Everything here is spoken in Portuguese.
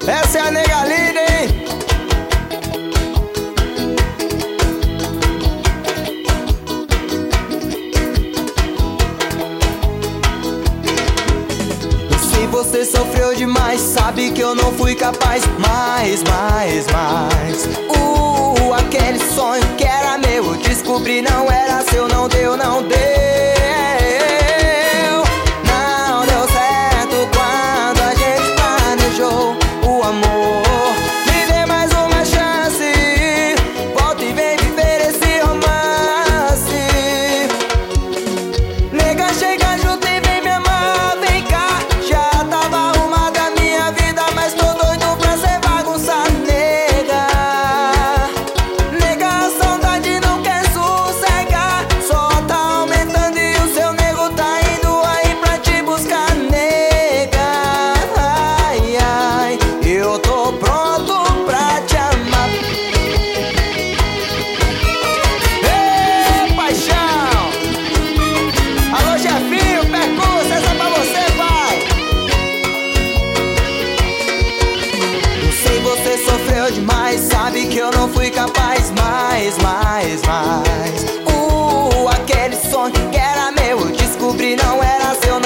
Essa é a Negalina, hein? Se você sofreu demais, sabe que eu não fui capaz. Mais aquele sonho que era meu, eu descobri não era seu. Não deu, não deu. Não deu certo quando a gente planejou o amor. Me dê mais uma chance, volta e vem viver esse romance. Nega, chega junto e vem me amar, vem cá. Já tava arrumada a minha vida, mas tô doido pra ser bagunçado. Nega, a saudade não quer sossegar, só tá aumentando e o seu nego tá indo aí pra te buscar. Nega, ai, ai, eu tô pronto pra te amar. Ei, paixão! Alô, chefinho, percurso, essa é pra você, pai. Eu sei, você sofreu demais, sabe que eu não fui capaz. Aquele sonho que era meu, eu descobri não era seu.